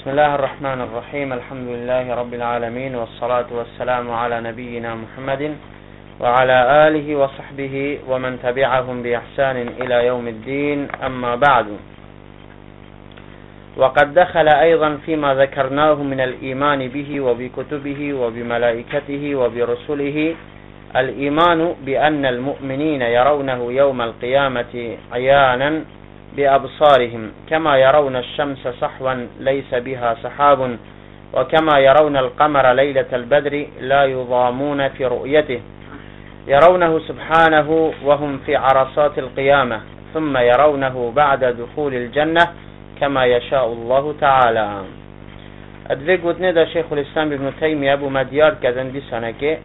بسم الله الرحمن الرحيم. الحمد لله رب العالمين، والصلاة والسلام على نبينا محمد وعلى آله وصحبه ومن تبعهم بإحسان إلى يوم الدين. أما بعد، وقد دخل أيضا فيما ذكرناه من الإيمان به وبكتبه وبملائكته وبرسله الإيمان بأن المؤمنين يرونه يوم القيامة عيانا بأبصارهم، كما يرون الشمس صحوا ليس بها سحاب، وكما يرون القمر ليلة البدر لا يضامون في رؤيته، يرونه سبحانه وهم في عرصات القيامة، ثم يرونه بعد دخول الجنة كما يشاء الله تعالى. ادوی گوتنه دا شیخ الاسلام ابن تیمیه ابو مدیار کردن دی سنه که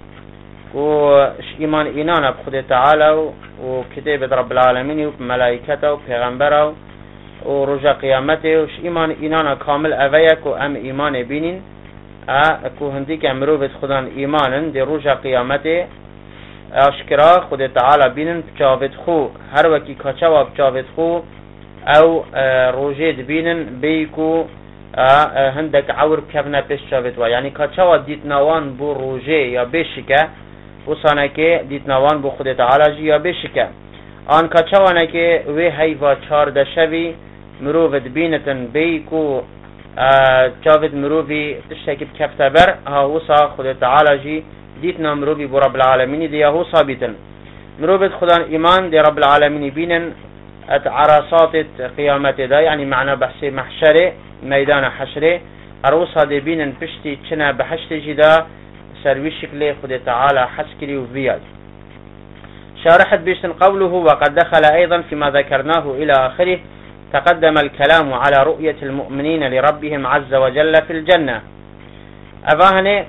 ایمان اینان بخود تعالی و کتاب رب العالمین و ملائکت و پیغمبر و رجا قیامت و ایمان اینان کامل اویک و ام ایمان بینین که هندی که امروبت خودان ایمانن دی رجا قیامت اشکرا خود تعالی بینن بچاوت خو هر وکی کچا و بچاوت خو او روجید بینن بیکو هندک عور کفنه پیش چاوت و یعنی کچا و دیتنوان بو روجه یا بشکه وسانه که دیتنوان بو خود تعالی جی یا بشکه آن کچوانه که وی هیوا 14 شوی مروفت بینتن بیکو چاوت مروفی تشتکی بکفته بر ها وسا خود تعالی جی دیتنا مروفی بو رب العالمینی دیا هو ثابتن مروفت خودان ایمان دی رب العالمینی بینن ات عرصات قیامت دا یعنی معنی بحث محشره میدان حشره اروسا دی بینن پشتی چنه بحشت جدا سروي شكله خد تعالى حسكلي وبياد. شارحت بيشتن قوله وقد دخل أيضا فيما ذكرناه إلى آخره. تقدم الكلام على رؤية المؤمنين لربهم عز وجل في الجنة. أفاهني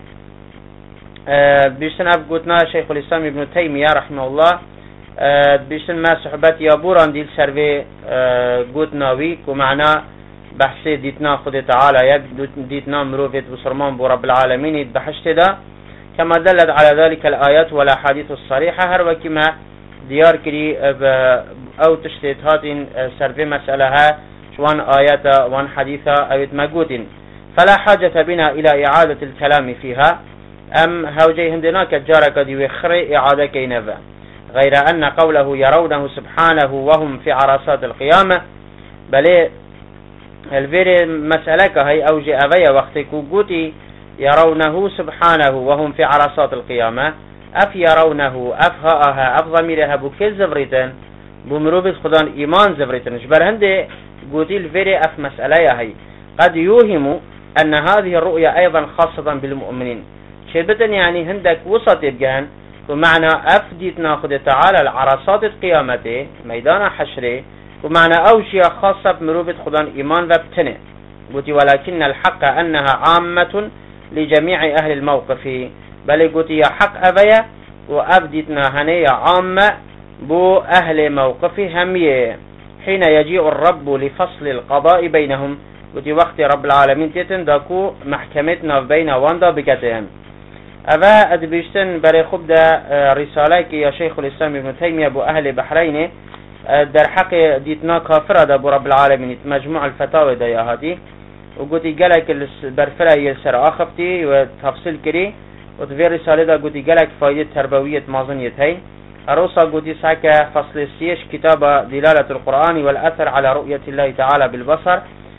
بيشتن أبقوتنا شيخ الإسلام ابن تيمية رحمه الله بيشتن ما صحبت يابوران ديل سروي قوتناوي ومعنا بحثي ديتنا خد تعالى يك ديتنا مروفيت بصرمان بو رب العالمين بحشت دا كما دلت على ذلك الآيات والأحاديث الصريحة هر وكما ديار كري أو تشتيتات سرفي مسألها شوان آيات وان حديثة أو مقود فلا حاجة بنا إلى إعادة الكلام فيها أم هوجي هندناك جارك دي وخري إعادة كينفا غير أن قوله يرونه سبحانه وهم في عرصات القيامة بل الفير مسألة هي أوجي أبيا وقتك قوتي يرونه سبحانه وهم في عرصات القيامة أف يرونه أف هاها أف ضميرها بكل زفريتن بمروبة خدان إيمان زفريتن جبر هندي قوتي الفير أف مسألة هي قد يوهم أن هذه الرؤية أيضا خاصة بالمؤمنين شبتا يعني هندك وسط يبقان ومعنى أف ديت ناخد تعالى العرصات القيامة ميدان حشره ومعنى أوشية خاصة بمروبة خدان إيمان وابتنه قوتي ولكن الحق أنها عامة لجميع أهل الموقف بل قوتي حق أبيا وأبدتنا هنية عامة بو أهل موقف همية حين يجيء الرب لفصل القضاء بينهم قوتي وقت رب العالمين تيتن داكو محكمتنا بين واندا بكتهم أبا أدبشتن بري خبدا رسالك يا شيخ الإسلام ابن تيمية بو أهل بحرين در حق ديتنا كافرة دا بو رب العالمين مجموع الفتاوى دا يا هادي وقوتي قالك برفرة يلسر آخفتي وتفصيل كري وتفي رسالة دا قوتي قالك فايدة تربوية مازنية هاي أروسا قوتي ساكا فصل السيش كتاب دلالة القرآن والأثر على رؤية الله تعالى بالبصر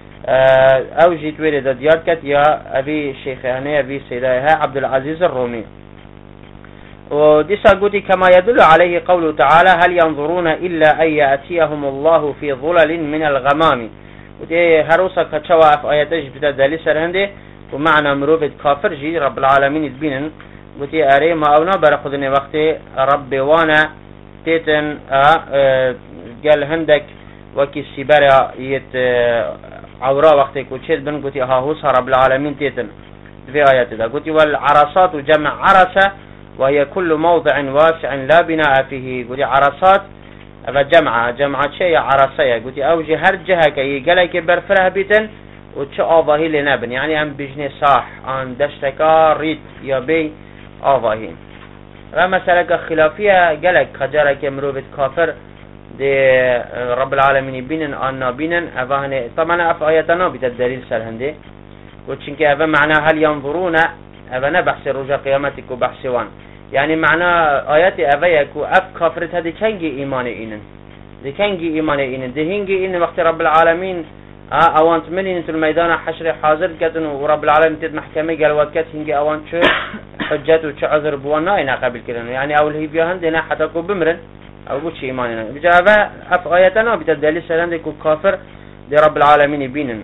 أو جيت ويرد دياركت يا أبي شيخاني أبي سيدايها عبد العزيز الرومي وديسا قوتي كما يدل عليه قوله تعالى هل ينظرون إلا أن يأتيهم الله في ظلل من الغمام ودي هروسا كتشوا في آياتش بدا دالي سرهنده ومعنى مروفة كافر جي رب العالمين يتبينن ودي أري ما أونا برخدني وقت رب وانا تيتن قال هندك وكي السبارة يت عورا وقتك وشيد بن قوتي هاهوسا رب العالمين تيتن في آيات دا قوتي والعرصات جمع عرسة وهي كل موضع واسع لا بناء فيه قولي عرصات جمعة شيء عرصية قولي أوجي هر جهة كي قلق برفره بيتن وتشو آضاهي لنبن يعني هم بجني صاح عن دشتكا ريت يبي آضاهي ومسألة خلافية قلق خجارك مروبة كافر دي رب العالمين بينن آنا بينن أفاهني طبعا أف آياتنا بتدليل سرهنده وچنك أفا معنى هل ينظرون أفا نبحث رجا قيامتك وبحثوان يعني معنى آيات أفا يكو أف كافرت هذه كنجي إيمان إينن دي كنجي إيمان إينن دي هنجي إن وقت رب العالمين أوانت منين انتو الميدان حشر حاضر كتن ورب العالمين تد محكمة قال وكت هنجي أوانت شو حجات وش عذر بوانا إنا قبل كلنا يعني أول هي بيهن دينا حتى كو بمرن أو بوش إيماننا بجابة أف آياتنا بتدلي سلام دي كو كافر دي رب العالمين بينن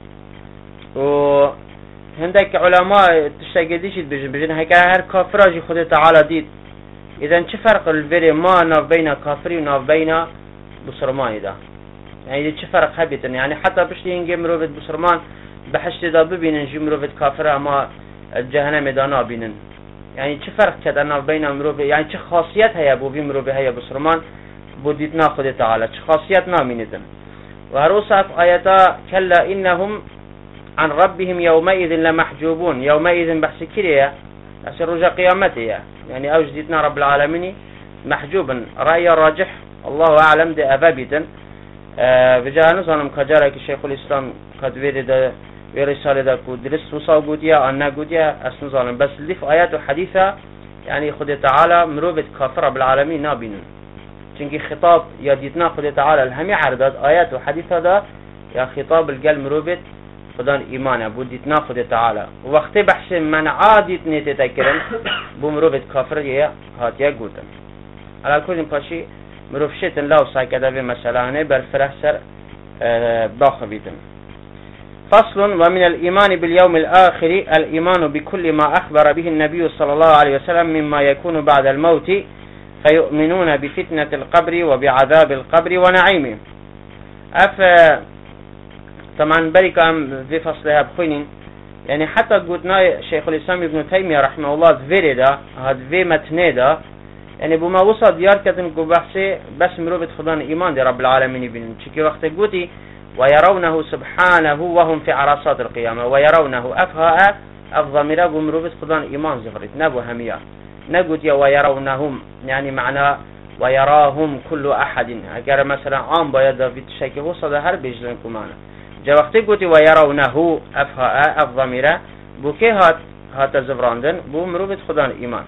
وهندك علماء تشتاقديش بجن هكا هر كافراجي خود تعالى ديد إذا چه فرق الفري ما ناف بين كافري وناف بين بصرمان ده يعني چه فرق هبيتن يعني حتى بشتي ينجي مروفت بصرمان بحشت دا ببينن جي مروفت كافر اما الجهنم دا نابينن يعني چه فرق كده ناف بين مروفت يعني چه خاصيت هيا بو بي مروفت هيا بصرمان بو ديتنا خود تعالى چه خاصيت نامينتن وهروسا في آياتا كلا إنهم عن ربهم يومئذ لمحجوبون يومئذ بحث كريا بحث رجا قيامته يعني أوجدتنا رب العالمين محجوبا رأي راجح الله أعلم دي أبابتا بجاه نظام كجارك الشيخ الإسلام قد ورد ورسالة دا كدرس وصا قوديا أنا قوديا أسن ظالم بس اللي في آيات وحديثة يعني خد تعالى مروبة كافر رب العالمين نابينون چونكي خطاب يا ديتنا خد تعالى الهمي عرداد آيات وحديثة دا يا خطاب القلب مروبة خدان إيمانه بوديتنا خد تعالى وقت بحث من عادت نتتكرن بمروبة كافر يا هاتيا قوتن على كل باشي مروف شيتن لاو سايكدا بمسألة هنه برفرح سر باخبيتن فصل ومن الإيمان باليوم الآخر الإيمان بكل ما أخبر به النبي صلى الله عليه وسلم مما يكون بعد الموت فيؤمنون بفتنة القبر وبعذاب القبر ونعيمه طبعا بريكا في فصلها بخوينين يعني حتى قلنا شيخ الإسلام ابن تيمية رحمه الله ذفيردا هاد في متنيدا يعني بما وصل ديار كتن كو بحثي بس مروبة خدان إيمان دي رب العالمين بينن چكي وقت قوتي ويرونه سبحانه وهم في عرصات القيامة ويرونه أفهاء الضميرة بمروبة خدان إيمان زفرت نبو همية نقول ويرونهم يعني معنى ويراهم كل أحد أجر مثلا عام بايد في الشيء وصل هر بيجلنكم معنا جا وقت قوتي ويرونه أفهاء الضميرة بوكي هات زفراندن بمروبة خدان إيمان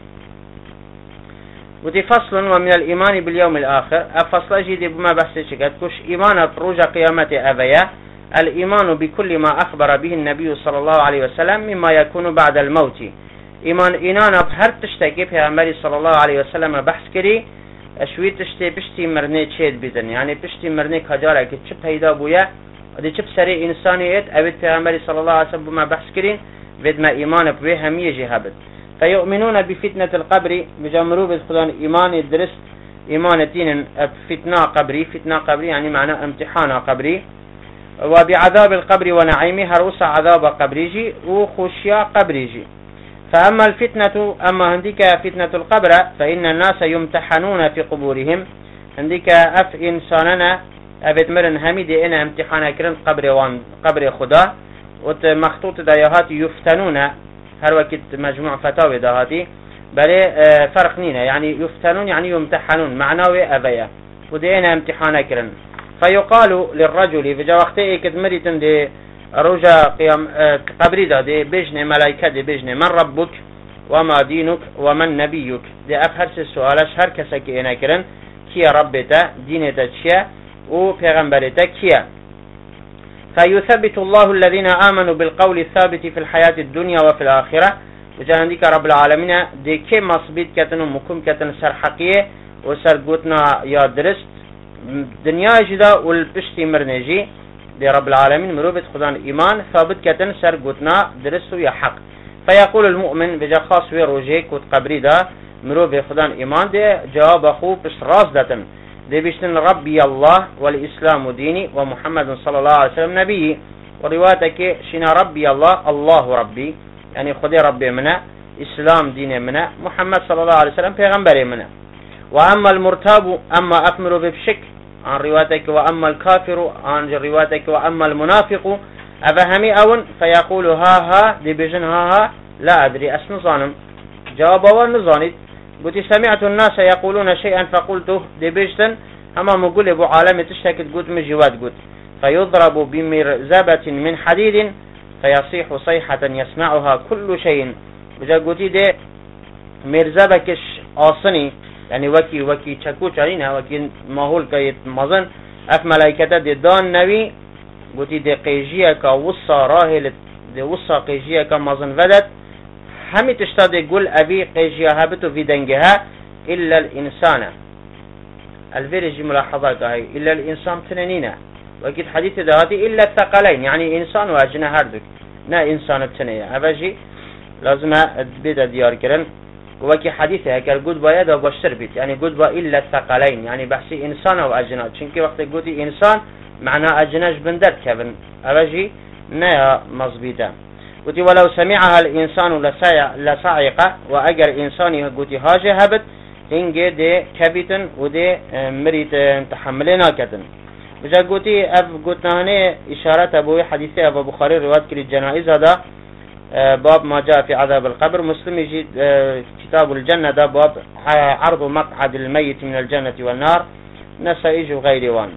ودي فصل ومن الإيمان باليوم الآخر أفصل جدي بما بحث شكت كش إيمان بروج قيامة أبيا الإيمان بكل ما أخبر به النبي صلى الله عليه وسلم مما يكون بعد الموت إيمان إنانا بهر تشتكي في أمري صلى الله عليه وسلم بحث كري أشوي تشتي بشتي مرني تشيد بدن يعني بشتي مرني كجارة كتشب هيدا بويا ودي تشب سري إنسانيات أبد في أمري صلى الله عليه وسلم بما بحث كري بدما إيمان بويا هم يجي هبد فيؤمنون بفتنة القبر بجمروا بالخدان إيمان الدرس إيمان دين فتنة قبري يعني معنى امتحان قبري وبعذاب القبر ونعيمه هروس عذاب قبريجي وخشيا قبريجي فأما الفتنة أما هنديك فتنة القبر فإن الناس يمتحنون في قبورهم هنديك أف إنساننا أبد مرن هميدي إنا امتحان كرن قبر خدا ومخطوط دايهات يفتنون هر وقت مجموع فتاوى دهاتي بلي فرق نينا يعني يفتنون يعني يمتحنون معناه أبيا ودينا امتحانا كرن فيقال للرجل في وقت ايكد مريتن دي رجا قيام قبري دا دي بجن ملايكة دي بجن من ربك وما دينك ومن نبيك دي افهرس السؤال هر كسك اينا كرن كيا ربتا دينتا كيا و پیغمبرتا كيا فيثبت الله الذين آمنوا بالقول الثابت في الحياة الدنيا وفي الآخرة وجانديك رب العالمين دي كي مصبيت كتن ومكم كتن سر حقية وسر قوتنا يا درست دنيا جدا والبشتي مرنجي دي رب العالمين مروبت خدان إيمان ثابت كتن سر قوتنا درست يا حق فيقول المؤمن بجا خاص ويروجي كوت قبري دا مروبت خدان إيمان دي جواب أخو بش راس داتن دي بيشتن ربي الله والإسلام ديني ومحمد صلى الله عليه وسلم نبي وروايتك شنا ربي الله ربي يعني خدي ربي منا إسلام ديني منا محمد صلى الله عليه وسلم پیغمبر منا وأما المرتاب أما أفمر بشك عن روايتك وأما الكافر عن روايتك وأما المنافق أفهمي أون فيقول ها دي بيجن ها لا أدري أسن ظانم جواب أول نظاني قلت سمعت الناس يقولون شيئا فقلته دي بيجتن أما مقول أبو عالم تشتكت قلت مجواد قلت فيضرب بمرزبة من حديد فيصيح صيحة يسمعها كل شيء. بجا قوتي دي مرزبكش آصني يعني وكي چكو چارينا وكي ماهول كيت مزن اف ملائكتا دي دان نوي قوتي دي قيجيه كا وصا راهل دي وصا قيجيه كا مزن ودت همي تشتا دي قول ابي قيجيه هبتو في دنجها إلا الإنسان الفيرجي ملاحظات هاي إلا الإنسان تنينينا وأكيد حديث دهاتي إلا الثقلين يعني إنسان واجنة هردك نا إنسان بتنية أبجي لازم تبدا ديار كرن وكي حديث هكذا قد بايد وبشر بيت يعني قد با إلا الثقلين يعني بحسي إنسان وأجنة شنكي وقت قلتي إنسان معناه أجناش بندر كبن أبجي نا مظبيتا قلتي ولو سمعها الإنسان لصعق وأجر إنساني قلتي هاجه هبت هنگه ده كبيتن وده مريت تحملنا كتن بجا قوتي اف قوتناهنه اشارة ابوي حديثة ابو بخاري رواد كري الجنائز هذا باب ما جاء في عذاب القبر مسلم يجي كتاب الجنة ده باب عرض مقعد الميت من الجنة والنار نسائج وغير وان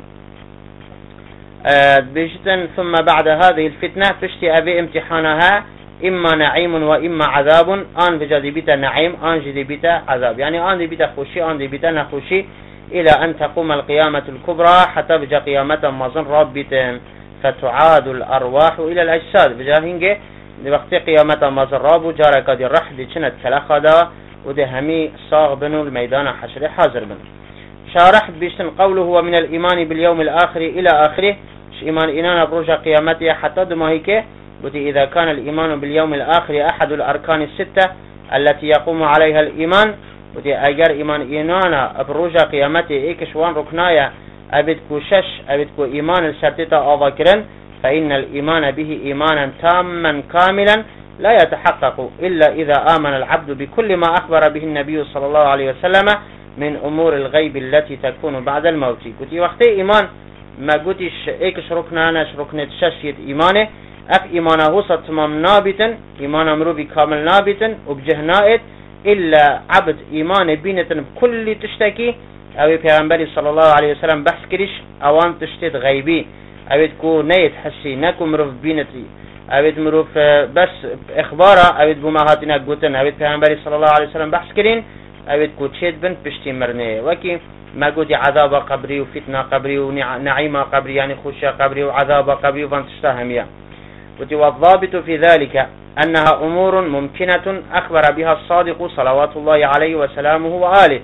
بجتن ثم بعد هذه الفتنة تشتي ابي امتحانها إما نعيم وإما عذاب آن بجدي بيتا نعيم آن جدي بيتا عذاب يعني آن دي بيتا خوشي آن دي بيتا نخوشي إلى أن تقوم القيامة الكبرى حتى بجا قيامة مظن رابطا فتعاد الأرواح إلى الأجساد بجا هنجي دي وقت قيامة مظن رابو جارك دي رح دي چنت كلاخدا ودي همي صاغ بنو الميدان حشر حاضر بن شارح بيشتن قوله هو من الإيمان باليوم الآخر إلى آخره إيمان إنانا بروجا قيامته حتى دماهيك بتي إذا كان الإيمان باليوم الآخر أحد الأركان الستة التي يقوم عليها الإيمان بتي أجر إيمان إنانا بروجا قيامته إيكشوان ركنايا أبدكو شش أبدكو إيمان الشرطة أذكرن فإن الإيمان به إيمانا تاما كاملا لا يتحقق إلا إذا آمن العبد بكل ما أخبر به النبي صلى الله عليه وسلم من أمور الغيب التي تكون بعد الموت بتي وقت إيمان ما قلتش إيكش ركنانا ركنة ششية إيمانه اف ایمان هوسا تمام نابتن ایمان امرو بی کامل نابتن وبجه نائد الا عبد ایمان بینتن بكل تشتكي او پیغمبری صلی الله علیه وسلم بحث کریش اوان تشتید غیبی اوید کو نیت حسی نکو مروف بینتی اوید مروف بس اخبارا اوید بمهاتنا گوتن اوید پیغمبری صلی الله علیه وسلم بحث کرین اوید کو چید بن پشتی مرنه وکی ما قد عذاب قبري وفتنة قبري ونعيم قبري يعني خشية قبري وعذاب قبري وفانتشتهمية والضابط في ذلك أنها أمور ممكنة أخبر بها الصادق صلوات الله عليه وسلامه وآله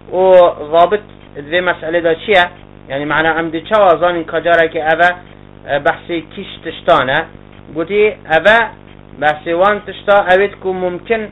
وضابط ذي مسألة دا شيء يعني معنى أمدي شوازان كجارك أبا بحثي كيش تشتانه قلتي أبا بحثي وان تشتا أبدكو ممكن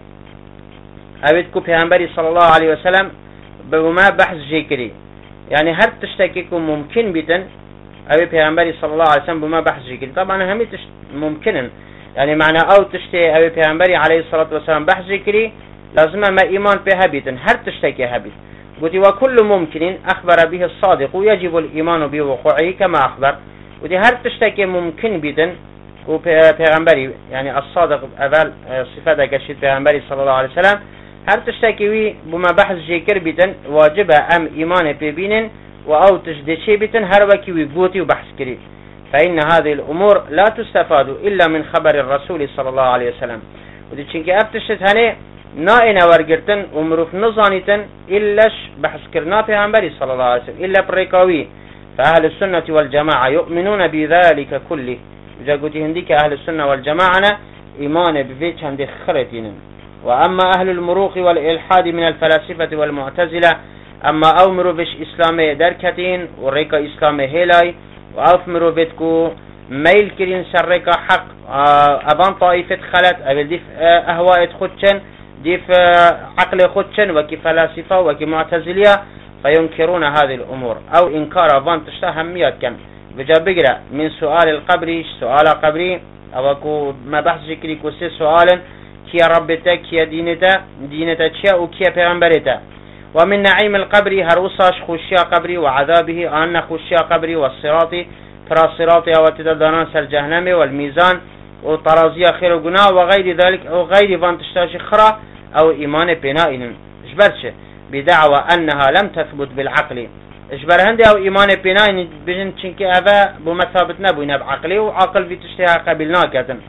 أبدكو پیغمبری صلى الله عليه وسلم بما بحث جيكري يعني هر تشتكيكو ممكن بيتن أبي پیغمبری صلى الله عليه وسلم بما بحث جيكري طبعا همي ممكن يعني معنى أو تشتي أبي پیغمبری عليه الصلاة والسلام بحث جيكري لازم ما إيمان بها بيتن هر تشتكي هبيت قلت وكل ممكن أخبر به الصادق يجب الإيمان بوقوعه كما أخبر قلت هر تشتكي ممكن بيتن وبيغمبري يعني الصادق أول صفاتك الشيء بيغمبري صلى الله عليه وسلم هر تشتكي بما بحث جيكر بيتن واجب أم إيمان بيبين وأو تجدشي بيتن هر وكي ويقوتي وبحث كري فإن هذه الأمور لا تستفاد إلا من خبر الرسول صلى الله عليه وسلم ودي چنك أفتشت هني نائنا ورقرتن ومروف نظانيتن إلاش بحث كرنا بيغمبري صلى الله عليه وسلم إلا بريكاوي فأهل السنة والجماعة يؤمنون بذلك كله جا قلت هنديك أهل السنة والجماعة إيمان بفيتش هندي خرتين وأما أهل المروق والإلحاد من الفلاسفة والمعتزلة أما أمروا بش إسلامي دركتين وريكا إسلامي هيلاي وأفمروا بيتكو ميل كرين سرقا حق أبان طائفة خلت أبل ديف أهواء خدشن ديف عقل خدشن وكي فلاسفة وكي معتزلية فينكرون هذه الأمور أو إنكار أبان تشتهميات كان بجا بقرأ من سؤال القبر سؤال قبري أو أكو ما بحث ذكري كوسي سؤالا كيا ربتا كيا دينتا كيا وكيا پیغمبرتا ومن نعيم القبر هروساش خشيا قبري وعذابه أن خشيا قبري والصراط ترى الصراط وتددنا سر جهنم والميزان وطرازيا خير وقناء وغير ذلك أو غير فانتشتاش خرا أو إيمان بنائن اجبرش بدعوى أنها لم تثبت بالعقل اجبر هندي او ایمان بناین بجن چنکه اوه بو مثابت نبوینه بعقلی و عقل في تشتها قبلنا كتن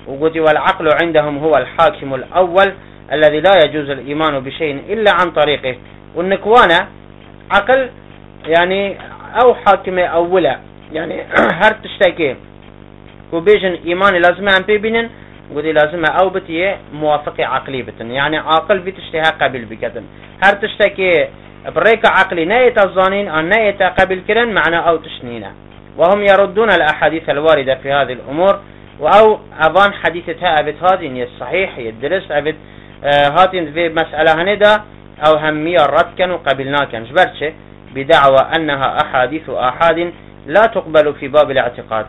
وقلت والعقل عندهم هو الحاكم الأول الذي لا يجوز الإيمان بشيء إلا عن طريقه. والنكوانة عقل يعني أو حاكم أولا يعني هر تشتكي وبيجن إيمان لازم أن بيبنن قلت لازم أو بتيه موافق عقلي بتن يعني عاقل بتشتهى قبل بكتن هر تشتكي بريك عقلي نايت الظانين أن نايت قبل كرن معنى أو تشنينه. وهم يردون الأحاديث الواردة في هذه الأمور أو أظن حديثتها أبد هاتين الصحيح يدرس أبد هاتين في مسألة هندا أو همية رد كان وقبلنا كان جبرتش بدعوى أنها أحاديث آحاد لا تقبل في باب الاعتقاد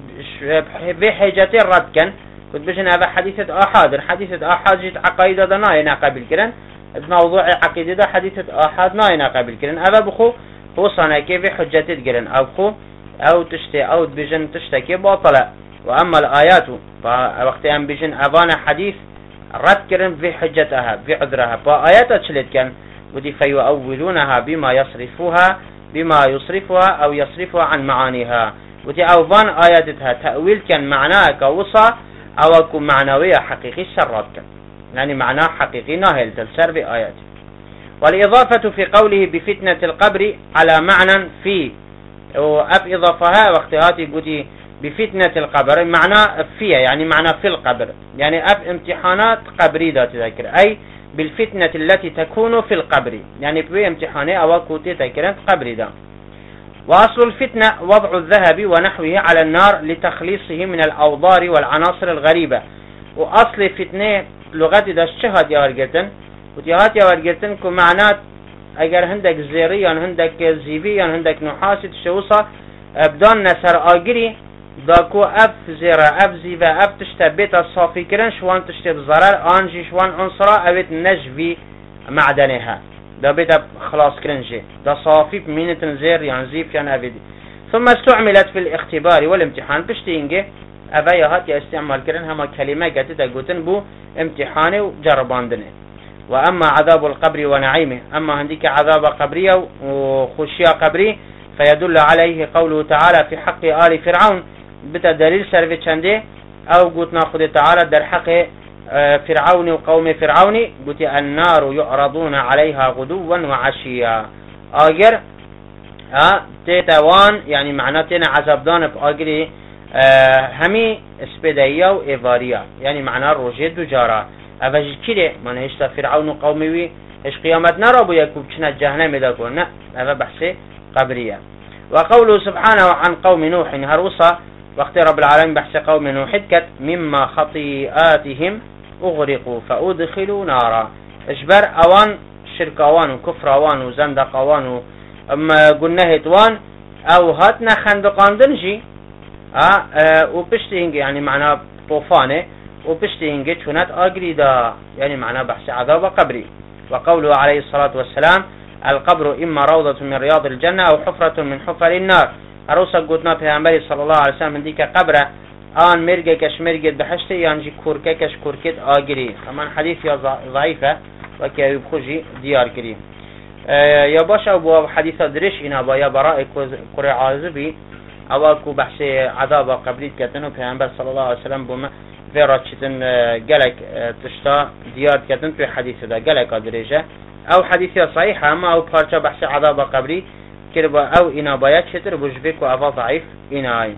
بحجة الرد كان كنت بجن هذا حديثة آحاد جيت عقايدة ناينا قبل كرن موضوع عقيدة حديثة آحاد ناينا قبل كرن هذا بخو هو صنع كيف حجة تقرن أو بخو أو تشتي أو بجن تشتكي باطلة. وأما الآيات فوقت أن بجن أبانا حديث رد كرن في حجتها في عذرها فآيات تشلت كان ودي فيؤولونها بما يصرفها أو يصرفها عن معانيها ودي أوبان آياتها تأويل كان معناها كوصى أو كم معنوية حقيقي سرات كان يعني معناه حقيقي ناهل تلسر في آيات. والإضافة في قوله بفتنة القبر على معنى في وأف إضافها واختهاتي قدي بفتنة القبر معنى فيها يعني معنى في القبر يعني أف امتحانات قبري ذات تذكر أي بالفتنة التي تكون في القبر يعني في امتحانات أو كوتي تذكرت قبري ذا. وأصل الفتنة وضع الذهب ونحوه على النار لتخليصه من الأوضار والعناصر الغريبة. وأصل فتنة لغة ذا الشهد يا ورقتن وتيهات يا ورقتن كمعنات اگر هندك زيري هندك زيبي هندك نحاسي تشوصة بدان نسر آگري داكو اف زيرا اف زيبا اف تشتبت الصافي كرن شوان تشتب ضرر آنجي شوان عنصرا اوت نجبي معدنها دا بيت خلاص كرنجي دا صافي بمينة زير يعني زيب يعني افيدي. ثم استعملت في الاختبار والامتحان بشتينجي افايهات يا استعمال كرن هما كلمة قتتا قوتن بو امتحاني وجرباندنه. وأما عذاب القبر ونعيمه أما هنديك عذاب قبرية وخشية قبري فيدل عليه قوله تعالى في حق آل فرعون بتدليل سرفي چنده أو قلت ناخذ تعالى در حق فرعون وقوم فرعون قلت النار يعرضون عليها غدوا وعشيا آجر تيتوان يعني معناتنا عذاب دان بآجري همي اسبدايا وإيفاريا يعني معنى روجيد وجارة اوج كده من هشتا فرعون قومي ايش قيامت نرى بو يكوب كنا جهنم دا كنا هذا بحث قبريه. وقوله سبحانه عن قوم نوح هروسا وقت رب العالمين بحث قوم نوح كت مما خطيئاتهم اغرقوا فادخلوا نارا اجبر اوان شرك اوان وكفر اوان وزندق اوان اما قلنا هتوان او هاتنا خندقان دنجي وبشتينج يعني معناه طوفانه وبشتينجي شونات أجري دا يعني معناه بحث عذاب قبري. وقوله عليه الصلاة والسلام القبر إما روضة من رياض الجنة أو حفرة من حفر النار. أروسا قلتنا في عمبالي صلى الله عليه وسلم ديك قبرة آن مرقة كش مرقة بحشتي يانجي كوركة كش كوركة أجري. طبعا حديث ضعيفة وكي يبخجي ديار كريم. يا باشا أبو حديث درش إنا با يا براء قرى عازبي أواكو بحث عذاب قبري كتنو في عمبالي صلى الله عليه وسلم بما فيرات شتن جلك تشتا ديار كتن في حديث ده جلك أدريجه أو حديث صحيح أما أو بارشة بحث عذاب قبري كربا أو إنا بايات شتر بجبك وأفا ضعيف إناي.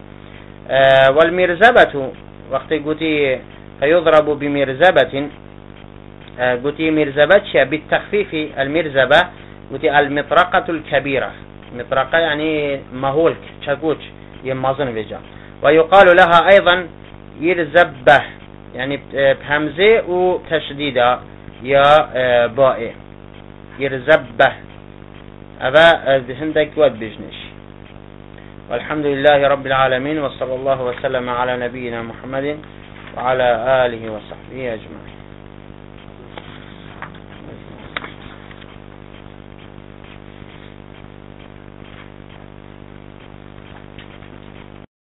والمرزبة وقت قلتي فيضرب بمرزبة قلتي مرزبة بالتخفيف المرزبة قلتي المطرقة الكبيرة مطرقة يعني مهولك شاكوش يمازن بيجا. ويقال لها أيضا يرزبه يعني بهمزة وتشديدة يا باء يرزبه أبا هندك ود بجنش. والحمد لله رب العالمين وصلى الله وسلم على نبينا محمد وعلى آله وصحبه أجمعين.